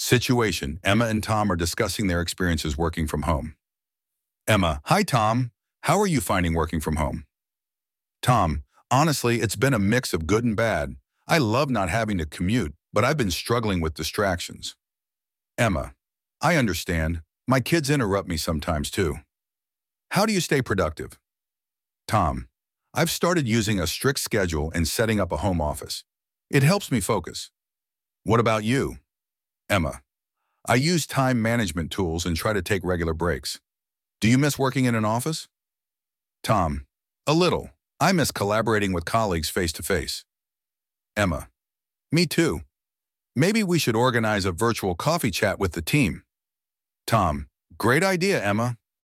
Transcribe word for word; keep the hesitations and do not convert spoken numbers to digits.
Situation: Emma and Tom are discussing their experiences working from home. Emma: Hi, Tom. How are you finding working from home? Tom: Honestly, it's been a mix of good and bad. I love not having to commute, but I've been struggling with distractions. Emma: I understand. My kids interrupt me sometimes too. How do you stay productive? Tom: I've started using a strict schedule and setting up a home office. It helps me focus. What about you? Emma: I use time management tools and try to take regular breaks. Do you miss working in an office? Tom: A little. I miss collaborating with colleagues face to face. Emma: Me too. Maybe we should organize a virtual coffee chat with the team. Tom: Great idea, Emma.